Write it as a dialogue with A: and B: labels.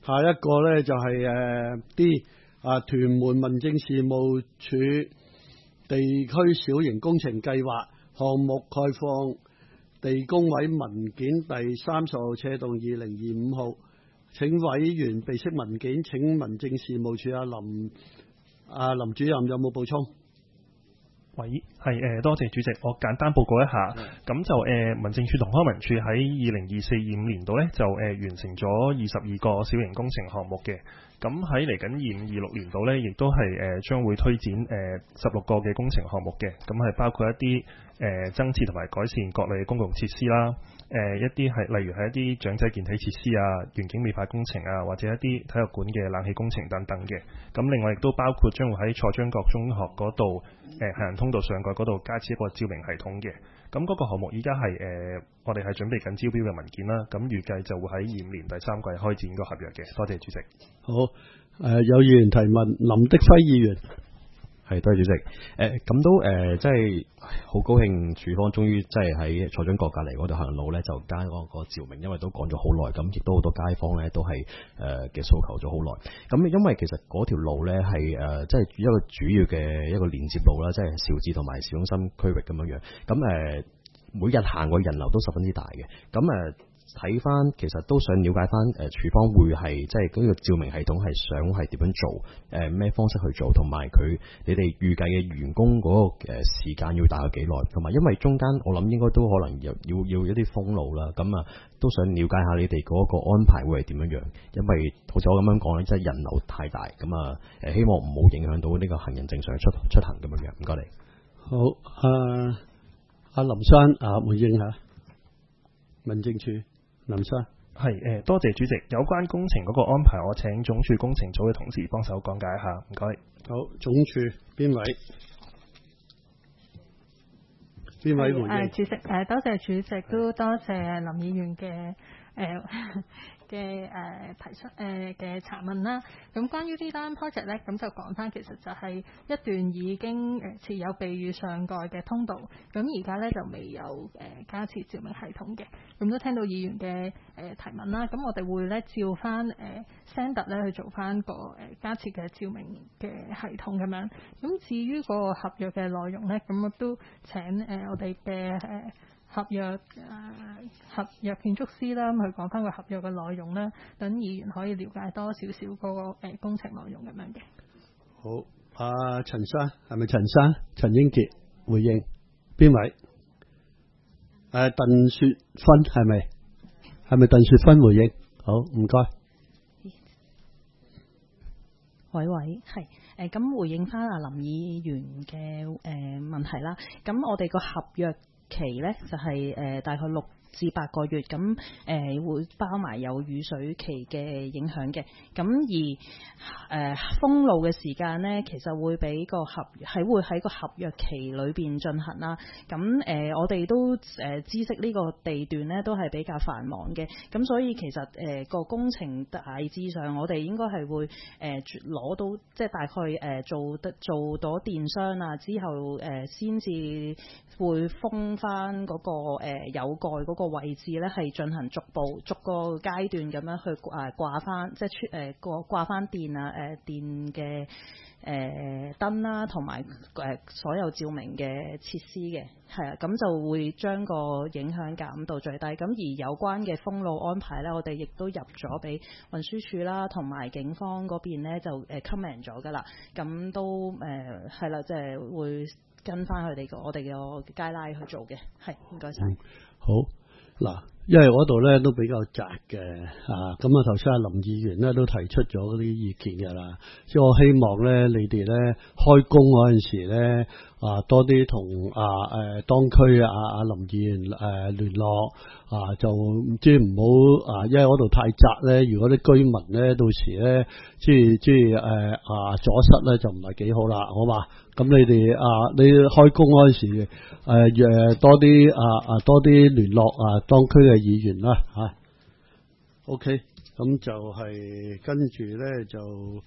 A: 下一個咧就係D 屯門民政事務處地區小型工程計劃項目概況地工委文件第30號斜動2025號，請委員備悉文件，請民政事務處林主任有冇補充？
B: 喂，多謝主席，我簡單報告一下。咁就民政處同康文署喺2024-25年度呢，就完成咗22個小型工程項目嘅。咁喺嚟緊25-26年度呢，亦都係將會推展16個嘅工程項目嘅。咁係包括一啲增設同埋改善各類公共設施啦。一啲係例如係一啲長者健體設施啊、園景美化工程啊，或者一啲體育館嘅冷氣工程等等嘅。咁另外亦都包括將會喺蔡張國中學嗰度行人通道上蓋嗰度加設一個照明系統嘅。咁嗰個項目依家係我哋係準備緊招標嘅文件啦。咁預計就會喺25年第3季開展個合約嘅。多謝主席。
A: 好，有議員提問，林德輝議員。
C: 係，多謝主席。咁都即係好高興，署方終於即係喺蔡張國隔離嗰條行人路咧，就加嗰個照明，因為都講咗好耐，咁亦都好多街坊咧都係嘅訴求咗好耐。咁因為其實嗰條路咧係即係一個主要嘅一個連接路啦，即係肇志同埋市中心區域咁樣樣。咁每日行過人流都十分之大嘅。咁睇翻其實都想了解翻署方會係即係嗰個照明系統係想係點樣做，咩方式去做，同埋你哋預計嘅員工嗰個時間要大概幾耐，同埋因為中間我諗應該都可能要一啲封路啦，咁都想了解下你哋嗰個安排會係點樣樣，因為好似我咁樣講咧，即係人流太大，咁希望唔好影響到呢個行人正常出行咁樣樣。唔該你。
A: 好，阿林生回應下民政處。林生，
B: 係多謝主席。有關工程嗰個安排，我請總署工程組嘅同事幫手講解一下。唔該。
A: 好，總署邊位？邊位回應？
D: 主席，多謝主席，都多謝林議員嘅提出嘅查問啦。咁關於呢單 project 咧，咁就講翻，其實就係一段已經設有避雨上蓋嘅通道，咁而家咧就未有加設照明系統嘅。咁都聽到議員嘅提問啦。咁我哋會咧照翻standard 咧去做翻個加設嘅照明嘅系統咁樣。咁至於個合約嘅內容咧，咁我都請我哋嘅合約建築師啦，咁去講翻個合約嘅內容啦，等議員可以了解多少少嗰個工程內容咁樣嘅。
A: 好，陳生係咪陳生？陳英傑回應邊位？鄧雪芬係咪？係咪鄧雪芬回應？好，唔該。
E: 喂，係咁回應翻阿林議員嘅問題啦。咁我哋個合約期咧就係大概6至8個月，咁會包埋有雨水期嘅影響嘅。咁而封路嘅時間咧，其實會俾會喺個合約期裏邊進行啦。咁我哋都知悉呢個地段咧都係比較繁忙嘅，咁所以其實個工程大致上我哋應該係會攞到即係大概做到電箱啊之後先至會封翻嗰個有蓋嗰個位置咧，係進行逐個階段咁樣去掛翻，即係掛翻電啊電嘅燈啦，同埋所有照明嘅設施嘅，係啊，咁就會將個影響減到最低。咁而有關嘅封路安排咧，我哋亦都入咗俾運輸署啦，同埋警方嗰邊咧就comment 咗噶啦。咁都係啦，即係會跟翻我哋嘅街拉去做嘅。係，唔該晒。
A: 好嗱，因為嗰度咧都比較窄嘅咁頭先阿林議員咧都提出咗嗰啲意見㗎啦，即係我希望咧你哋咧開工嗰陣時咧多啲同當區阿林議員聯絡就即係唔好因為嗰度太窄咧，如果啲居民咧到時咧即係阻塞咧就唔係幾好啦，好嘛？咁你哋你開工嗰陣時多啲聯絡當區嘅議員啦OK，咁就係跟住咧就